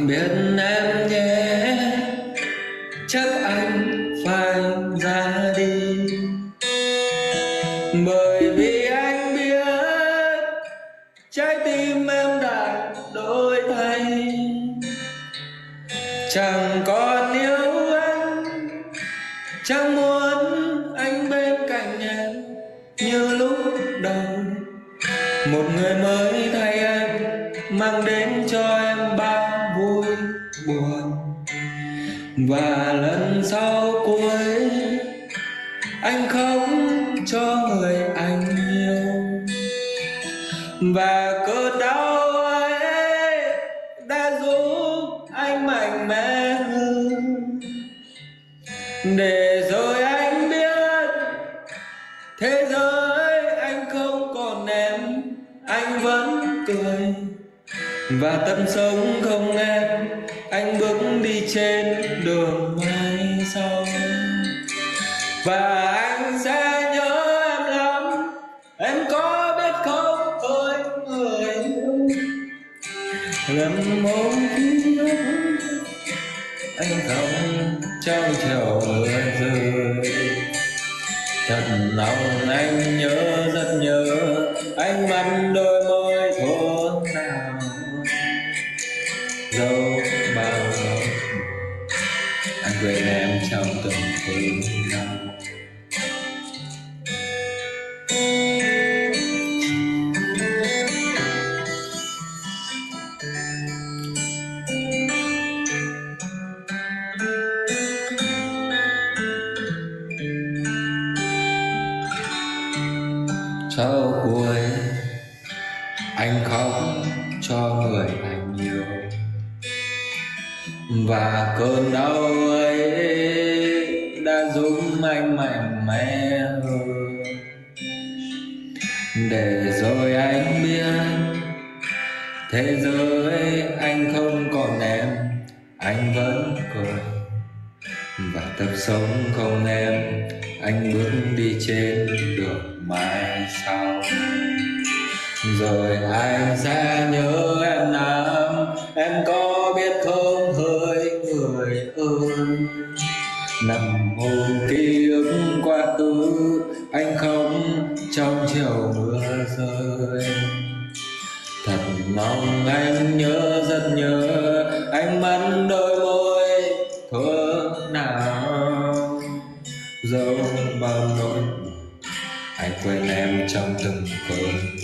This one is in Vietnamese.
Anh biết em nhé, chắc anh phải ra đi, bởi vì anh biết trái tim em đã đổi thay, chẳng còn yêu anh, chẳng muốn anh bên cạnh em như lúc đầu. Một người mới thay anh mang đến cho em bao vui buồn, và lần sau cuối anh không cho người anh yêu, và cơn đau ấy đã giúp anh mạnh mẽ hơn, để rồi anh biết thế giới anh không còn em, anh vẫn cười và tâm sống không em, anh bước đi trên đường mai sau. Và anh sẽ nhớ em lắm, em có biết không ơi người yêu, lắm hôm ký ức anh không trong chiều mưa rơi. Thật lòng anh nhớ rất nhớ ánh mắt đôi môi thốn nào, dẫu bao lâu anh quên em trong từng cơn đau. Sau cuối anh khóc cho người anh yêu, và cơn đau ấy đã giúp anh mạnh mẽ hơn, để rồi anh biết thế giới anh không còn em, anh vẫn cười và tập sống không em, anh bước đi trên đường mai sau. Rồi anh sẽ nhớ em lắm, em có biết không hỡi người ơi, nằm hôn ký ức quá khứ anh không trong chiều mưa rơi. Thật mong anh nhớ rất nhớ ánh mắt đôi môi thuở nào, dẫu bao nỗi anh quên em trong từng cơn